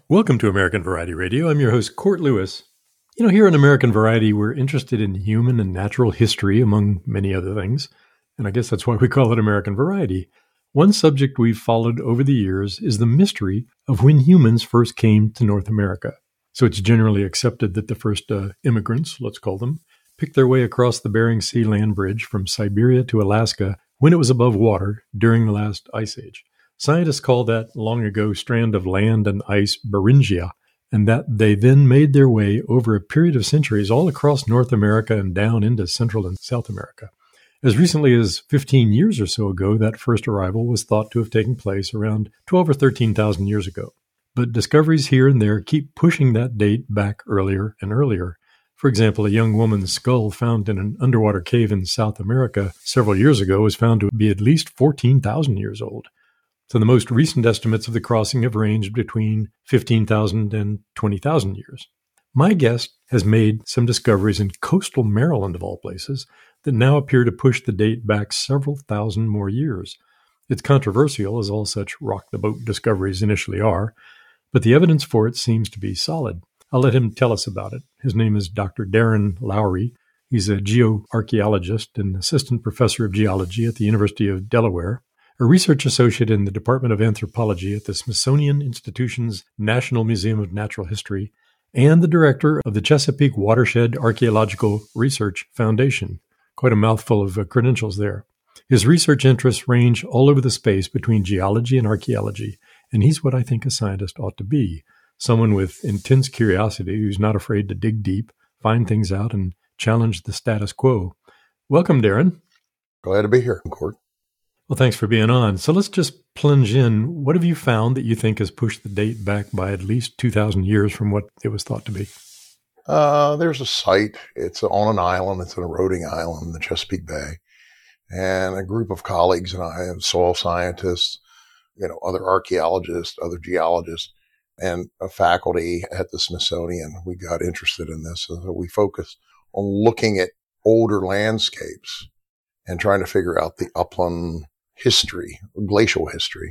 Welcome to American Variety Radio. I'm your host, Court Lewis. Here on American Variety, we're interested in human and natural history, among many other things. And I guess that's why we call it American Variety. One subject we've followed over the years is the mystery of when humans first came to North America. So it's generally accepted that the first immigrants, let's call them, picked their way across the Bering Sea land bridge from Siberia to Alaska when it was above water during the last ice age. Scientists call that long ago strand of land and ice Beringia, and that they then made their way over a period of centuries all across North America and down into Central and South America. As recently as 15 years or so ago, that first arrival was thought to have taken place around 12 or 13,000 years ago. But discoveries here and there keep pushing that date back earlier and earlier. For example, a young woman's skull found in an underwater cave in South America several years ago was found to be at least 14,000 years old. So the most recent estimates of the crossing have ranged between 15,000 and 20,000 years. My guest has made some discoveries in coastal Maryland, of all places, that now appear to push the date back several thousand more years. It's controversial, as all such rock-the-boat discoveries initially are, but the evidence for it seems to be solid. I'll let him tell us about it. His name is Dr. Darren Lowry. He's a geoarchaeologist and assistant professor of geology at the University of Delaware, a research associate in the Department of Anthropology at the Smithsonian Institution's National Museum of Natural History, and the director of the Chesapeake Watershed Archaeological Research Foundation. Quite a mouthful of credentials there. His research interests range all over the space between geology and archaeology, and he's what I think a scientist ought to be, someone with intense curiosity who's not afraid to dig deep, find things out, and challenge the status quo. Welcome, Darren. Glad to be here, Court. Well, thanks for being on. So let's just plunge in. What have you found that you think has pushed the date back by at least 2,000 years from what it was thought to be? There's a site. It's on an island. It's an eroding island in the Chesapeake Bay. And a group of colleagues and I, soil scientists, other archaeologists, other geologists, and a faculty at the Smithsonian, we got interested in this. So we focused on looking at older landscapes and trying to figure out the upland history, glacial history.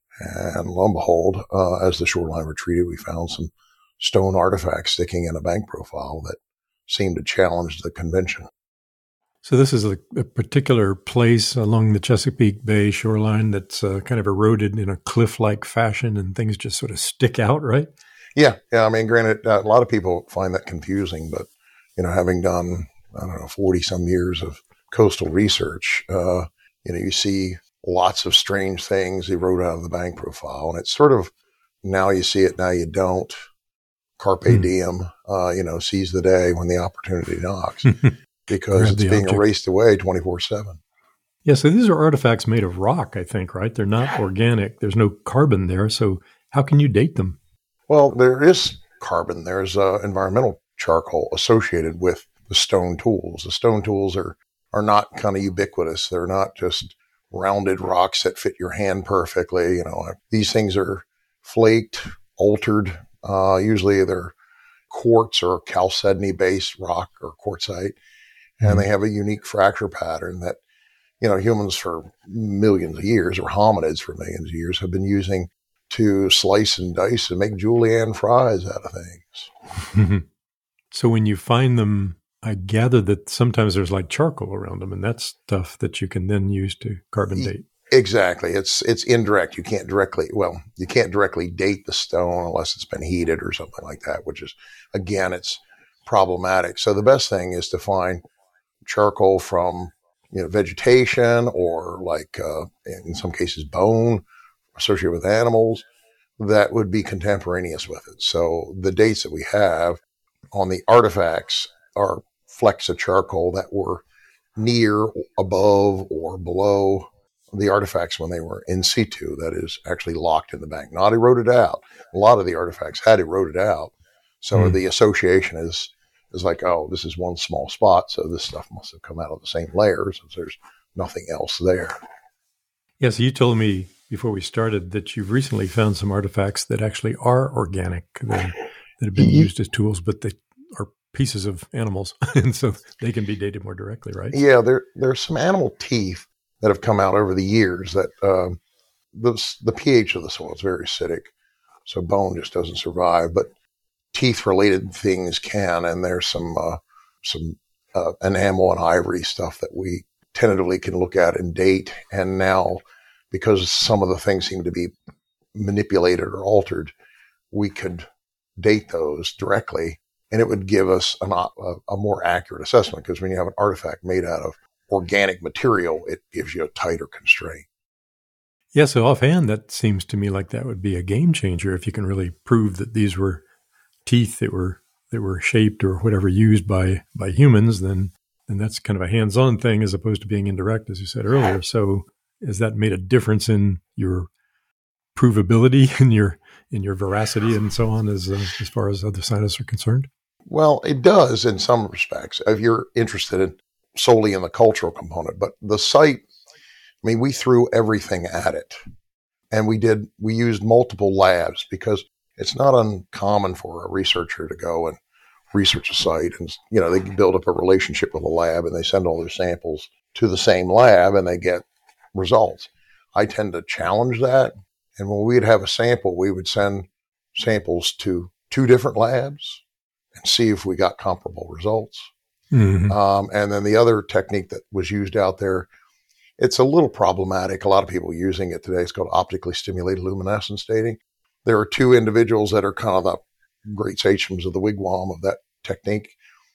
And lo and behold, as the shoreline retreated, we found some stone artifacts sticking in a bank profile that seemed to challenge the convention. So this is a particular place along the Chesapeake Bay shoreline that's kind of eroded in a cliff-like fashion and things just sort of stick out, right? Yeah. I mean, granted, a lot of people find that confusing, but, having done, 40 some years of coastal research, you see lots of strange things erode out of the bank profile. And it's sort of, now you see it, now you don't. Carpe diem, seize the day when the opportunity knocks because it's being erased away 24/7. Yeah. So these are artifacts made of rock, I think, right? They're not organic. There's no carbon there. So how can you date them? Well, there is carbon. There's environmental charcoal associated with the stone tools. The stone tools are not kind of ubiquitous. They're not just rounded rocks that fit your hand perfectly. These things are flaked, altered. Usually they're quartz or chalcedony based rock or quartzite. And they have a unique fracture pattern that, humans for millions of years, or hominids for millions of years, have been using to slice and dice and make julienne fries out of things. So when you find them, I gather that sometimes there's like charcoal around them, and that's stuff that you can then use to carbon date. Exactly. It's indirect. You can't directly date the stone unless it's been heated or something like that, which is, again, it's problematic. So the best thing is to find charcoal from, vegetation or like, in some cases, bone associated with animals that would be contemporaneous with it. So the dates that we have on the artifacts are flecks of charcoal that were near, above, or below the artifacts when they were in situ, that is actually locked in the bank, not eroded out. A lot of the artifacts had eroded out. So the association is like, oh, this is one small spot, so this stuff must have come out of the same layers, and there's nothing else there. Yeah, so you told me before we started that you've recently found some artifacts that actually are organic, that have been used as tools, but they are pieces of animals, and so they can be dated more directly, right? Yeah, there's some animal teeth that have come out over the years that the pH of the soil is very acidic. So bone just doesn't survive, but teeth-related things can, and there's some enamel and ivory stuff that we tentatively can look at and date. And now, because some of the things seem to be manipulated or altered, we could date those directly, and it would give us a more accurate assessment, because when you have an artifact made out of organic material, it gives you a tighter constraint. Yeah, so offhand, that seems to me like that would be a game changer if you can really prove that these were teeth that were shaped or whatever used by humans. Then that's kind of a hands-on thing as opposed to being indirect, as you said earlier. So has that made a difference in your provability and your veracity and so on as far as other scientists are concerned? Well, it does in some respects if you're interested solely in the cultural component. But the site, I mean, we threw everything at it, and we used multiple labs, because it's not uncommon for a researcher to go and research a site, and they can build up a relationship with a lab, and they send all their samples to the same lab and they get results. I tend to challenge that. And when we'd have a sample, we would send samples to 2 different labs and see if we got comparable results. Mm-hmm. And then the other technique that was used out there, it's a little problematic. A lot of people using it today. It's called optically stimulated luminescence dating. There are 2 individuals that are kind of the great sachems of the wigwam of that technique.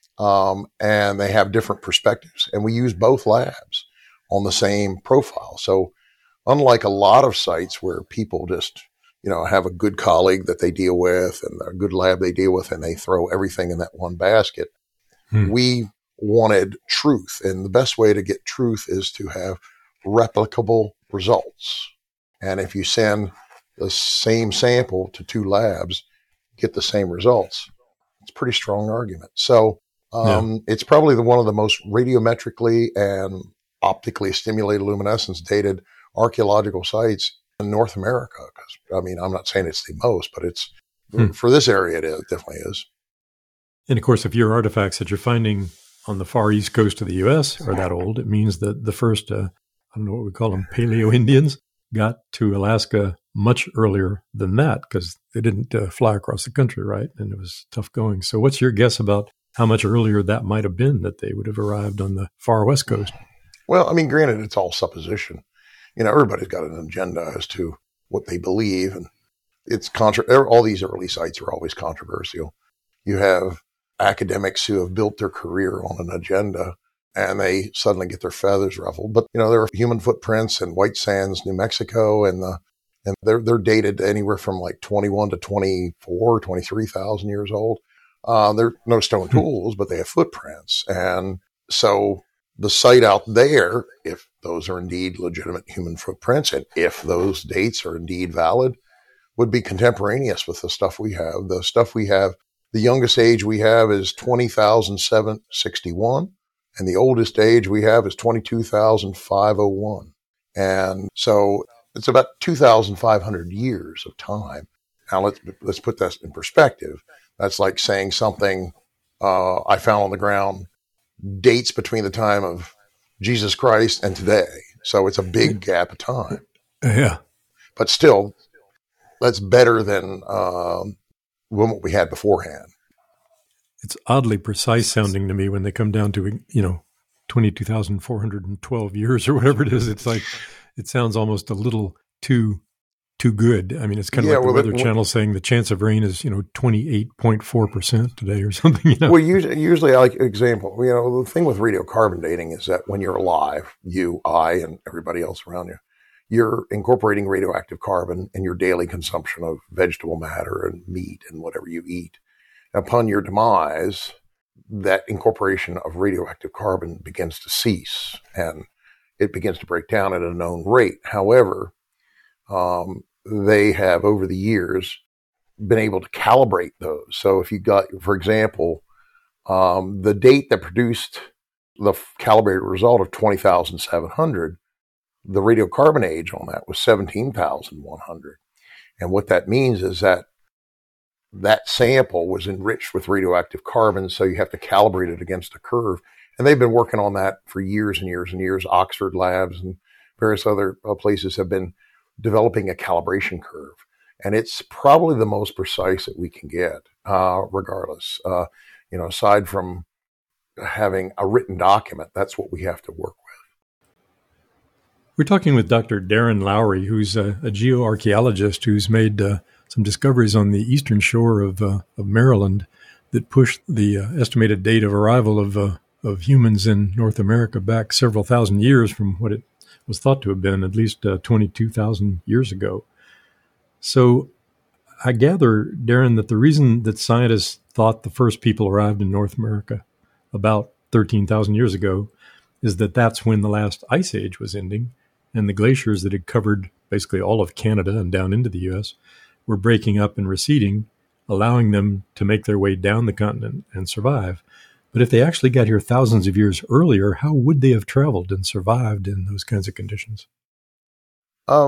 And they have different perspectives. And we use both labs on the same profile. So unlike a lot of sites where people just, have a good colleague that they deal with and a good lab they deal with, and they throw everything in that one basket, we wanted truth. And the best way to get truth is to have replicable results. And if you send the same sample to 2 labs, get the same results, it's a pretty strong argument. So it's probably one of the most radiometrically and optically stimulated luminescence dated archaeological sites in North America. Because, I'm not saying it's the most, but it's for this area, it definitely is. And of course, if your artifacts that you're finding on the far east coast of the U.S. are that old, it means that the first, I don't know what we call them, Paleo-Indians, got to Alaska much earlier than that, because they didn't fly across the country, right? And it was tough going. So what's your guess about how much earlier that might have been that they would have arrived on the far west coast? Well, granted, it's all supposition. Everybody's got an agenda as to what they believe, and it's all these early sites are always controversial. You have academics who have built their career on an agenda, and they suddenly get their feathers ruffled. But there are human footprints in White Sands, New Mexico, and they're dated anywhere from like 21 to 24, 23,000 years old. They're no stone tools, but they have footprints, and so the site out there, if those are indeed legitimate human footprints, and if those dates are indeed valid, would be contemporaneous with the stuff we have. The stuff we have, the youngest age we have is 20,761, and the oldest age we have is 22,501. And so it's about 2,500 years of time. Now let's put that in perspective. That's like saying something I found on the ground dates between the time of Jesus Christ and today. So it's a big gap of time. Yeah. But still, that's better than what we had beforehand. It's oddly precise sounding to me when they come down to, 22,412 years or whatever it is. It's like, it sounds almost a little too good. It's kind of like the Weather Channel saying the chance of rain is, 28.4% today or something. Well, usually I like example. The thing with radiocarbon dating is that when you're alive, I, and everybody else around you, you're incorporating radioactive carbon in your daily consumption of vegetable matter and meat and whatever you eat. Upon your demise, that incorporation of radioactive carbon begins to cease, and it begins to break down at a known rate. However, they have over the years been able to calibrate those. So if you got, for example, the date that produced the calibrated result of 20,700, the radiocarbon age on that was 17,100. And what that means is that sample was enriched with radioactive carbon, so you have to calibrate it against a curve. And they've been working on that for years and years and years. Oxford Labs and various other places have been developing a calibration curve. And it's probably the most precise that we can get, regardless. Aside from having a written document, that's what we have to work with. We're talking with Dr. Darren Lowry, who's a geoarchaeologist who's made some discoveries on the eastern shore of Maryland that pushed the estimated date of arrival of humans in North America back several thousand years from what it was thought to have been at least 22,000 years ago. So I gather, Darren, that the reason that scientists thought the first people arrived in North America about 13,000 years ago is that that's when the last ice age was ending, and the glaciers that had covered basically all of Canada and down into the U.S. were breaking up and receding, allowing them to make their way down the continent and survive. But if they actually got here thousands of years earlier, how would they have traveled and survived in those kinds of conditions? A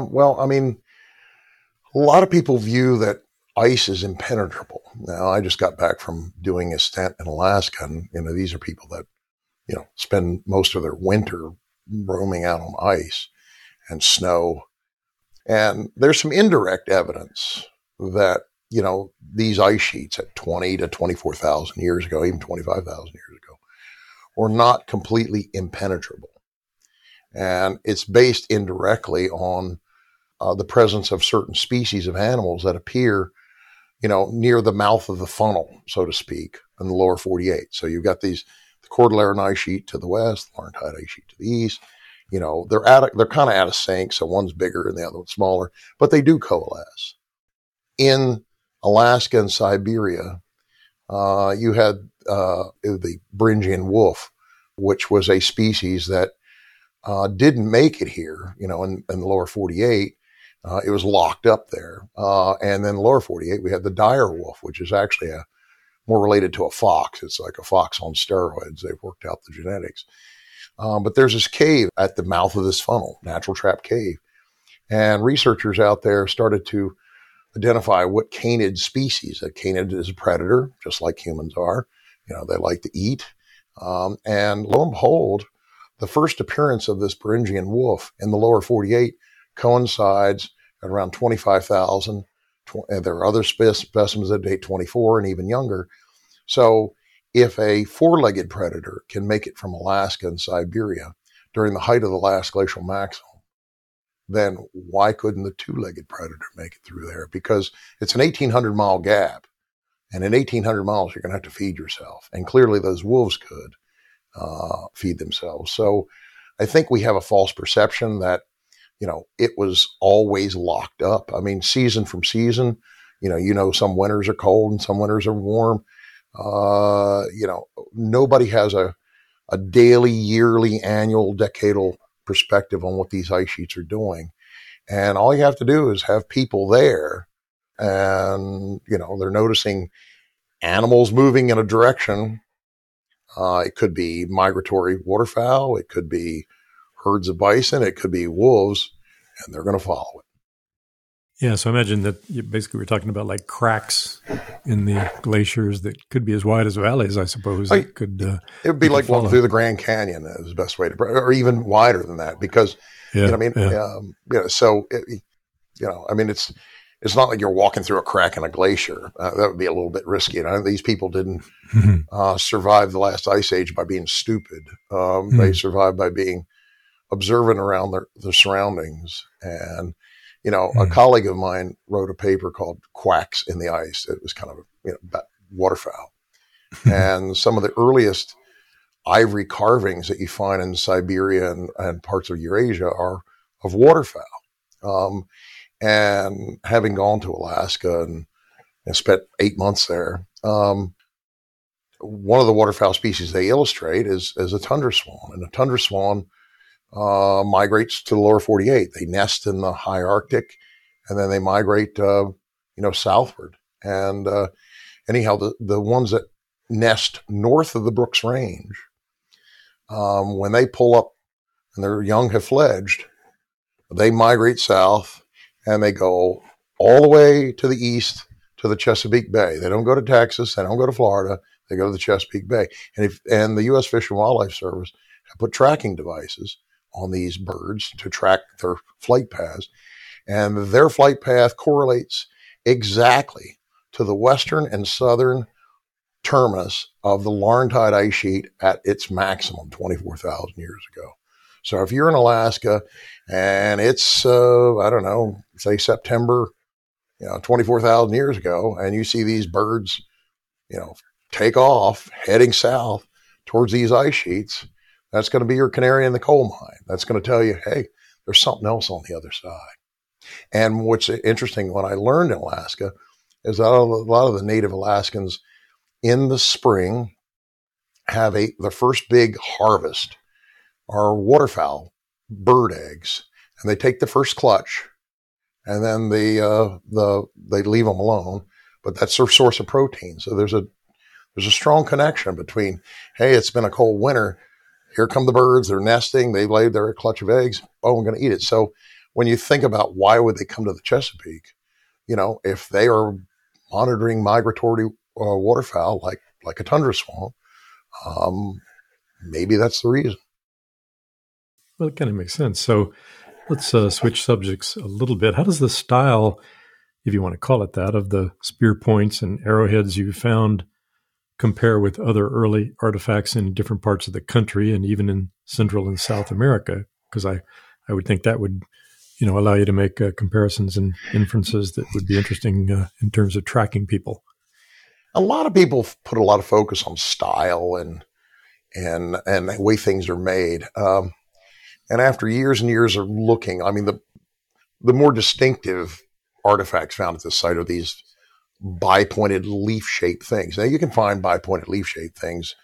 lot of people view that ice is impenetrable. Now, I just got back from doing a stint in Alaska, and these are people that spend most of their winter roaming out on ice and snow. And there's some indirect evidence that, these ice sheets at 20 to 24,000 years ago, even 25,000 years ago, were not completely impenetrable. And it's based indirectly on the presence of certain species of animals that appear, near the mouth of the funnel, so to speak, in the lower 48. So you've got the Cordilleran ice sheet to the west, the Laurentide ice sheet to the east. They're kind of out of sync, so one's bigger and the other one's smaller, but they do coalesce. In Alaska and Siberia, you had the Beringian wolf, which was a species that didn't make it here, in the lower 48. It was locked up there. And then lower 48, we had the dire wolf, which is actually more related to a fox. It's like a fox on steroids. They've worked out the genetics. But there's this cave at the mouth of this funnel, Natural Trap Cave. And researchers out there started to identify what canid species. A canid is a predator, just like humans are. They like to eat. And lo and behold, the first appearance of this Beringian wolf in the lower 48 coincides at around 25,000. And there are other specimens that date 24 and even younger. So if a four-legged predator can make it from Alaska and Siberia during the height of the last glacial maximum, then why couldn't the two-legged predator make it through there? Because it's an 1,800-mile gap. And in 1,800 miles, you're going to have to feed yourself. And clearly those wolves could feed themselves. So I think we have a false perception that, it was always locked up. I mean, season from season, some winters are cold and some winters are warm. Nobody has a daily, yearly, annual, decadal perspective on what these ice sheets are doing. And all you have to do is have people there and, they're noticing animals moving in a direction. It could be migratory waterfowl. It could be herds of bison. It could be wolves, and they're going to follow it. Yeah, so I imagine that basically we're talking about like cracks in the glaciers that could be as wide as valleys, I suppose. It would be like walking through the Grand Canyon is the best way to, or even wider than that, because, it's not like you're walking through a crack in a glacier. That would be a little bit risky. And these people didn't survive the last ice age by being stupid. They survived by being observant around their surroundings. And, a colleague of mine wrote a paper called Quacks in the Ice. It was kind of, about waterfowl. And some of the earliest ivory carvings that you find in Siberia and parts of Eurasia are of waterfowl. And having gone to Alaska and spent 8 months there, one of the waterfowl species they illustrate is a tundra swan. And a tundra swan migrates to the lower 48. They nest in the high Arctic, and then they migrate, southward. And anyhow, the ones that nest north of the Brooks Range, when they pull up and their young have fledged, they migrate south and they go all the way to the east to the Chesapeake Bay. They don't go to Texas. They don't go to Florida. They go to the Chesapeake Bay. And the U.S. Fish and Wildlife Service have put tracking devices on these birds to track their flight paths. And their flight path correlates exactly to the western and southern terminus of the Laurentide ice sheet at its maximum 24,000 years ago. So if you're in Alaska and it's, I don't know, say September, 24,000 years ago, and you see these birds, take off heading south towards these ice sheets, that's going to be your canary in the coal mine. That's going to tell you, hey, there's something else on the other side. And what's interesting, what I learned in Alaska is that a lot of the native Alaskans in the spring have the first big harvest are waterfowl bird eggs, and they take the first clutch, and then they leave them alone. But that's their source of protein. So there's a strong connection between, hey, it's been a cold winter. Here come the birds. They're nesting. They laid their clutch of eggs. Oh, I'm going to eat it. So when you think about why would they come to the Chesapeake, if they are monitoring migratory waterfowl like a tundra swamp, maybe that's the reason. Well, it kind of makes sense. So let's switch subjects a little bit. How does the style, if you want to call it that, of the spear points and arrowheads you found compare with other early artifacts in different parts of the country and even in Central and South America? Because I would think that would, allow you to make comparisons and inferences that would be interesting in terms of tracking people. A lot of people put a lot of focus on style and the way things are made. And after years and years of looking, I mean, the more distinctive artifacts found at this site are these bipointed leaf-shaped things. Now, you can find bipointed leaf-shaped things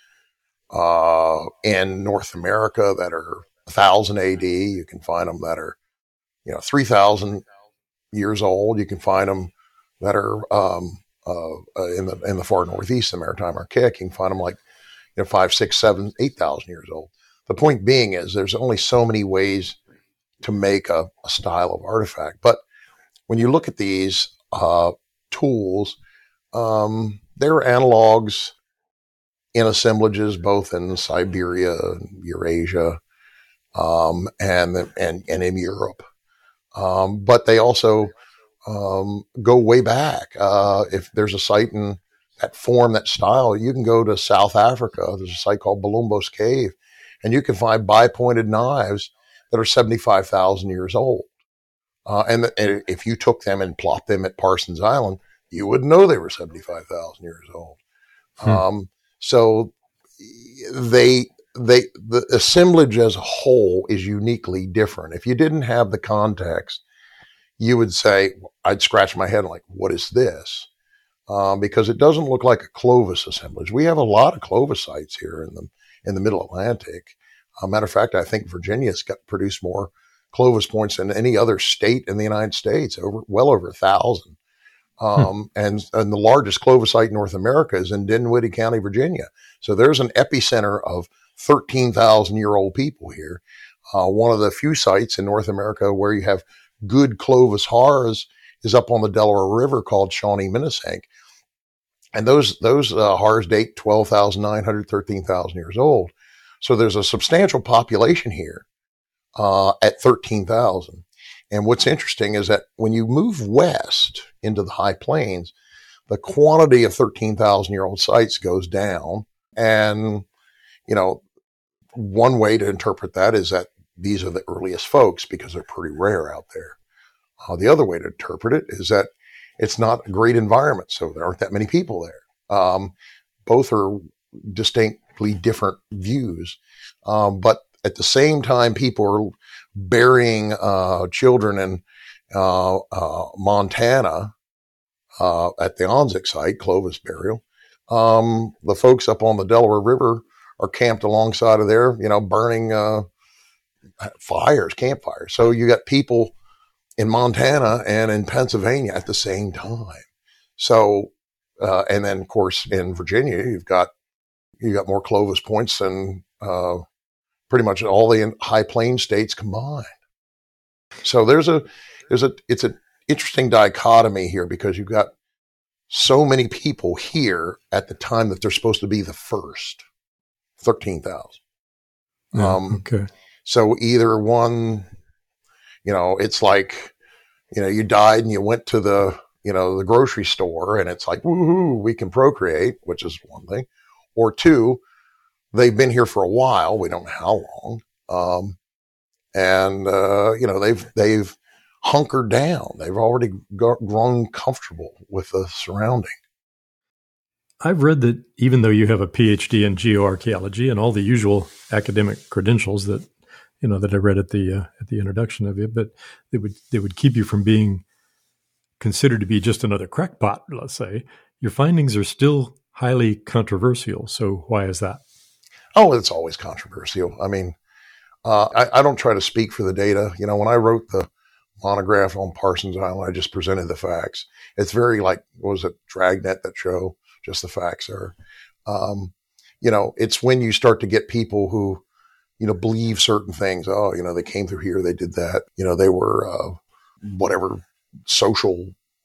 in North America that are 1,000 AD. You can find them that are, 3,000 years old. You can find them that are in the far northeast, the Maritime Archaic. You can find them like 5, 6, 7, 8,000 years old. The point being is there's only so many ways to make a style of artifact. But when you look at these tools, they're analogs in assemblages both in Siberia, Eurasia, and in Europe. But they also go way back. If there's a site in that form, that style, you can go to South Africa. There's a site called Balombos Cave, and you can find bipointed knives that are 75,000 years old. And if you took them and plopped them at Parsons Island, you would know they were 75,000 years old. So the assemblage as a whole is uniquely different. If you didn't have the context, you would say, I'd scratch my head like, what is this? Because it doesn't look like a Clovis assemblage. We have a lot of Clovis sites here in the Middle Atlantic. Matter of fact, I think Virginia's produced more Clovis points than any other state in the United States, well over 1,000. And the largest Clovis site in North America is in Dinwiddie County, Virginia. So there's an epicenter of 13,000-year-old people here. One of the few sites in North America where you have good Clovis haars is up on the Delaware River called Shawnee-Minnesink. And those haars date 12,900, 13,000 years old. So there's a substantial population here at 13,000. And what's interesting is that when you move west into the high plains, the quantity of 13,000-year-old sites goes down. And, one way to interpret that is that these are the earliest folks because they're pretty rare out there. The other way to interpret it is that it's not a great environment, so there aren't that many people there. Both are distinctly different views. But at the same time, people are burying children in Montana at the Onsic site, Clovis burial. The folks up on the Delaware River are camped alongside of there, burning campfires. So you got people in Montana and in Pennsylvania at the same time. So, and then of course in Virginia, you've got more Clovis points than pretty much all the high plain states combined. So it's an interesting dichotomy here because you've got so many people here at the time that they're supposed to be the first, 13,000. Okay. So either one, it's like, you died and you went to the the grocery store and it's like, woohoo, we can procreate, which is one thing. Or two, they've been here for a while. We don't know how long. They've hunkered down. They've already grown comfortable with the surrounding. I've read that even though you have a PhD in geoarchaeology and all the usual academic credentials that I read at the introduction of it, but they would keep you from being considered to be just another crackpot, let's say. Your findings are still highly controversial. So why is that? Oh, it's always controversial. I mean, I don't try to speak for the data. When I wrote the monograph on Parsons Island, I just presented the facts. It's very like, what was it, Dragnet, that show? Just the facts are. It's when you start to get people who, believe certain things. Oh, they came through here, they did that. They were whatever social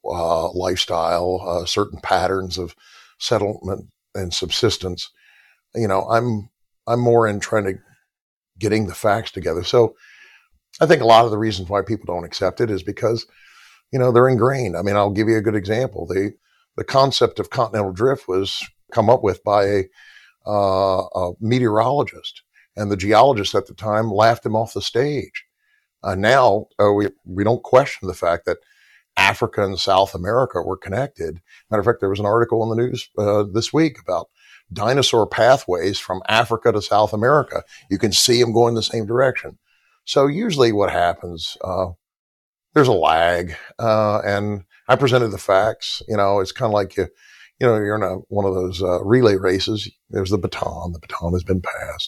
lifestyle, certain patterns of settlement and subsistence. I'm more in trying to getting the facts together. So I think a lot of the reasons why people don't accept it is because, they're ingrained. I mean, I'll give you a good example. The concept of continental drift was come up with by a meteorologist, and the geologists at the time laughed him off the stage. Now we don't question the fact that Africa and South America were connected. Matter of fact, there was an article in the news this week about dinosaur pathways from Africa to South America. You can see them going the same direction. So usually what happens, there's a lag, and I presented the facts. It's kind of like you're in one of those relay races. There's the baton. The baton has been passed.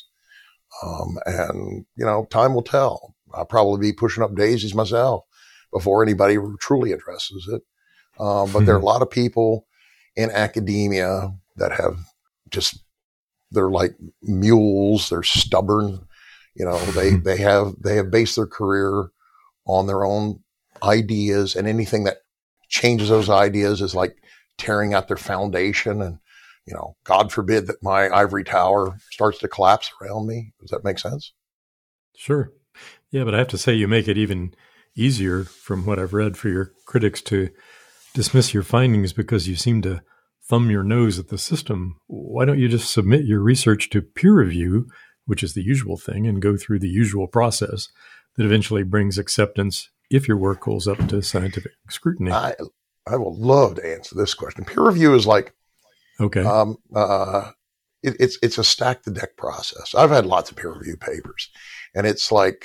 And time will tell. I'll probably be pushing up daisies myself before anybody truly addresses it. But there are a lot of people in academia that have they're like mules. They're stubborn. They have based their career on their own ideas, and anything that changes those ideas is like tearing out their foundation. And, God forbid that my ivory tower starts to collapse around me. Does that make sense? Sure. Yeah, but I have to say you make it even easier, from what I've read, for your critics to dismiss your findings because you seem to thumb your nose at the system. Why don't you just submit your research to peer review, which is the usual thing, and go through the usual process that eventually brings acceptance if your work holds up to scientific scrutiny? I will love to answer this question. Peer review is like, okay. It's a stack the deck process. I've had lots of peer review papers, and it's like,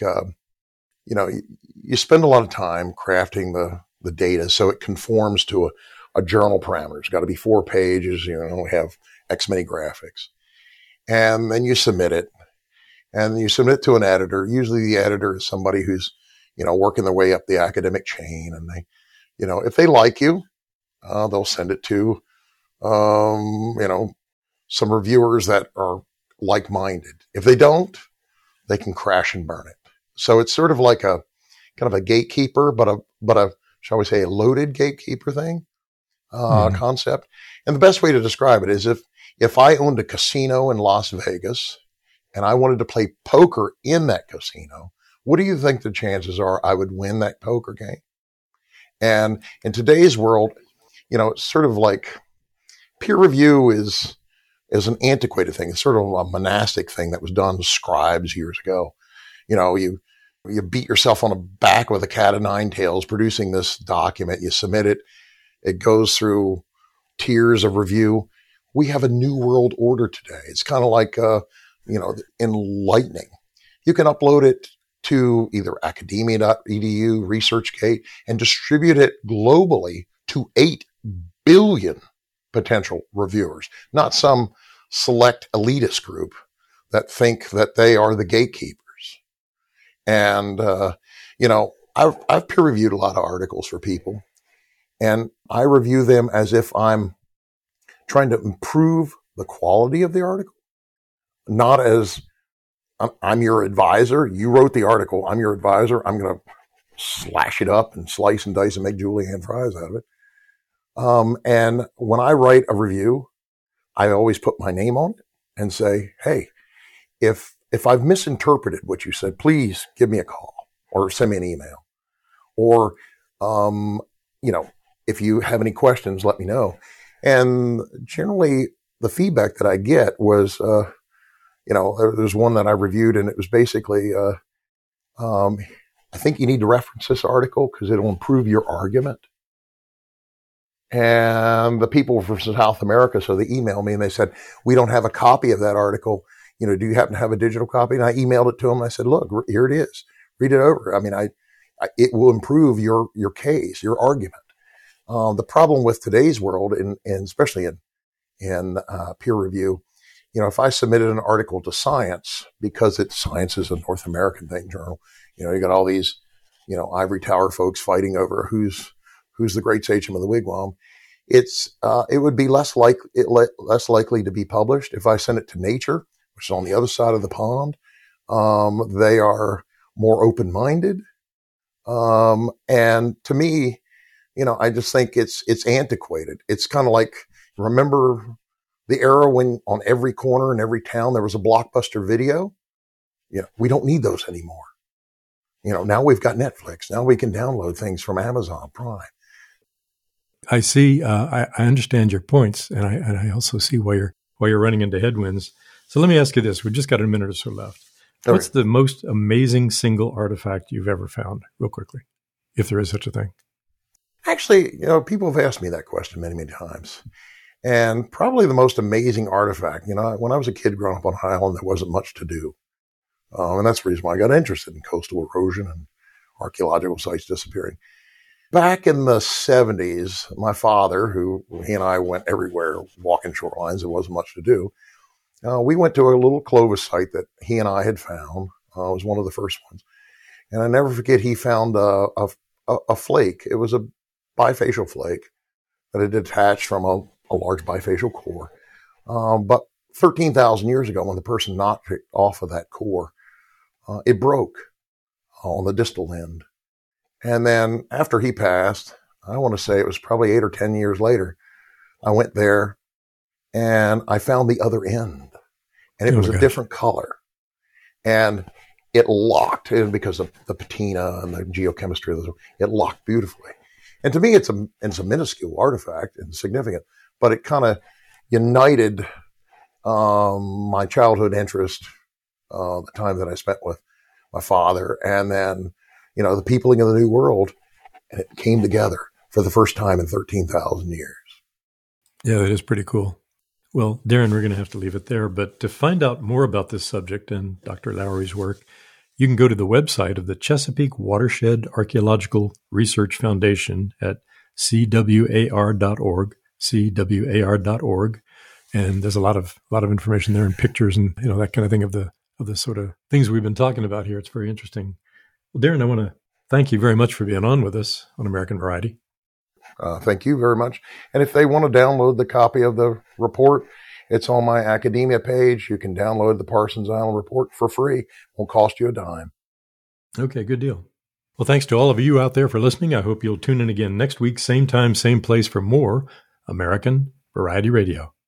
you spend a lot of time crafting the data so it conforms to a journal parameter. It's got to be 4 pages, have X many graphics. And then you submit it, and you submit it to an editor. Usually the editor is somebody who's, working their way up the academic chain, and they, if they like you, they'll send it to, some reviewers that are like-minded. If they don't, they can crash and burn it. So it's sort of like a kind of a gatekeeper, but a shall we say, a loaded gatekeeper thing, concept. And the best way to describe it is if I owned a casino in Las Vegas and I wanted to play poker in that casino, what do you think the chances are I would win that poker game? And in today's world, it's sort of like peer review is an antiquated thing. It's sort of a monastic thing that was done with scribes years ago. You beat yourself on the back with a cat of nine tails producing this document. You submit it. It goes through tiers of review. We have a new world order today. It's kind of like, enlightening. You can upload it to either academia.edu, ResearchGate, and distribute it globally to 8 billion potential reviewers, not some select elitist group that think that they are the gatekeepers. And, I've peer reviewed a lot of articles for people, and I review them as if I'm trying to improve the quality of the article, not as I'm your advisor. You wrote the article. I'm your advisor. I'm going to slash it up and slice and dice and make julienne fries out of it. And when I write a review, I always put my name on it and say, hey, if I've misinterpreted what you said, please give me a call or send me an email. Or, if you have any questions, let me know. And generally, the feedback that I get was, there's one that I reviewed, and it was basically, I think you need to reference this article because it'll improve your argument. And the people from South America, so they emailed me and they said, we don't have a copy of that article. Do you happen to have a digital copy? And I emailed it to them. And I said, look, here it is. Read it over. I mean, it will improve your case, your argument. The problem with today's world, and especially in peer review, if I submitted an article to Science, because Science is a North American thing, journal, you got all these, ivory tower folks fighting over who's the great sachem of the wigwam. It would be less likely to be published if I sent it to Nature, which is on the other side of the pond. They are more open-minded. And to me, I just think it's antiquated. It's kind of like, remember the era when on every corner in every town there was a Blockbuster Video? We don't need those anymore. Now we've got Netflix. Now we can download things from Amazon Prime. I see. I understand your points, and I also see why you're running into headwinds. So let me ask you this: we just got a minute or so left. Okay. What's the most amazing single artifact you've ever found, real quickly, if there is such a thing? Actually, people have asked me that question many, many times, and probably the most amazing artifact. When I was a kid growing up on an island, there wasn't much to do, and that's the reason why I got interested in coastal erosion and archaeological sites disappearing. Back in the 70s, my father, he and I went everywhere walking shorelines, there wasn't much to do. We went to a little Clovis site that he and I had found. It was one of the first ones. And I never forget, he found a flake. It was a bifacial flake that had detached from a large bifacial core. But 13,000 years ago, when the person knocked it off of that core, it broke on the distal end. And then after he passed, I want to say it was probably 8 or 10 years later, I went there and I found the other end, and it was a different color, and it locked, and because of the patina and the geochemistry of it locked beautifully. And to me, it's a minuscule artifact and significant, but it kind of united my childhood interest, the time that I spent with my father, and then the peopling of the New World, and it came together for the first time in 13,000 years. Yeah, that is pretty cool. Well, Darren, we're going to have to leave it there. But to find out more about this subject and Dr. Lowery's work, you can go to the website of the Chesapeake Watershed Archaeological Research Foundation at cwar.org, cwar.org. And there's a lot of information there and pictures and that kind of thing of the sort of things we've been talking about here. It's very interesting. Well, Darren, I want to thank you very much for being on with us on American Variety. Thank you very much. And if they want to download the copy of the report, it's on my academia page. You can download the Parsons Island report for free. It won't cost you a dime. Okay, good deal. Well, thanks to all of you out there for listening. I hope you'll tune in again next week, same time, same place for more American Variety Radio.